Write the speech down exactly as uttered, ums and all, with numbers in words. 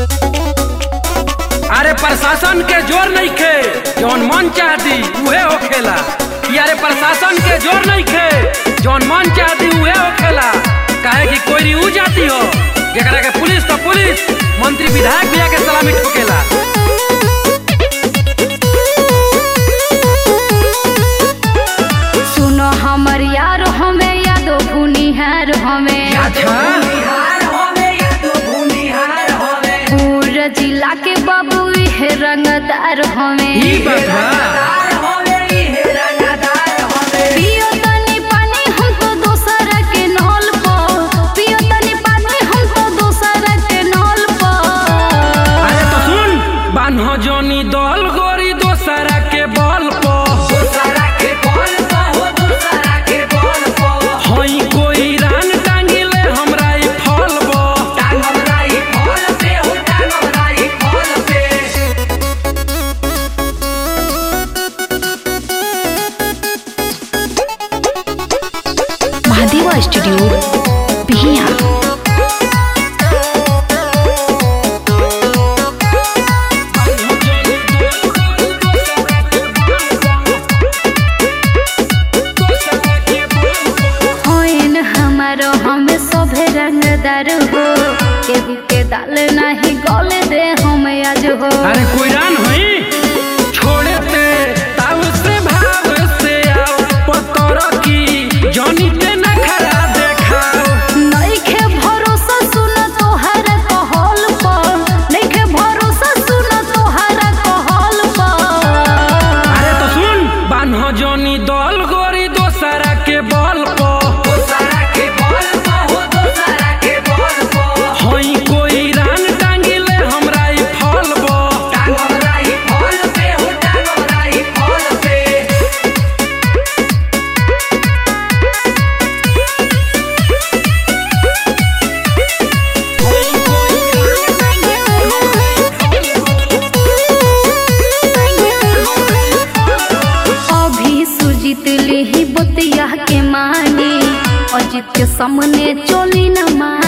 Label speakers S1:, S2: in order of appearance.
S1: अरे प्रशासन के जोर नहीं खे, जौन मन चाहती उहे होखेला। अरे प्रशासन के जोर नहीं खे, जौन मन चाहती उहे होखेला। काहे कि कोई ऊ जाती हो जरा के पुलिस तो पुलिस, मंत्री विधायक भी आके सलामी ठोकेला।
S2: सुनो हमर यार हमें यादो भूनिहार हमें,
S1: अच्छा
S2: पूरा जिला के बाबू हे रंगदार हमें।
S1: ई बात बा।
S2: पियो तनी पानी हमको दोसरा के नल पर, पियो तनी पानी हमको दोसरा के नल पर।
S1: अरे तो सुन, बान्हो जोनी दल गोरी दोसरा के बल पर, हई कोई रान टांगिले हमरा ई फल बा।
S2: महादेवा स्टूडियो बिहिया। होइन हमारो हमें सभे रंगदार हो, केहू के दाल नहीं गल दे हम आज हो।
S1: अरे कोई रान होई छोड़े ते ताव से भाव से आओ पतर की जनी ते न खरा देखाओ।
S2: नइखे भरोसा सुन तोहर कहल पर, नइखे भरोसा सुन तोहर कहल पर।
S1: अरे तो सुन, बान्हो जोनी दल गोरी दोसरा के बल पर, हई कोई रान टांगिले हमरा ई फल बा।
S2: अभी सुजीत लेही बतिया के मानी, अजित के सामने चोली न मानी।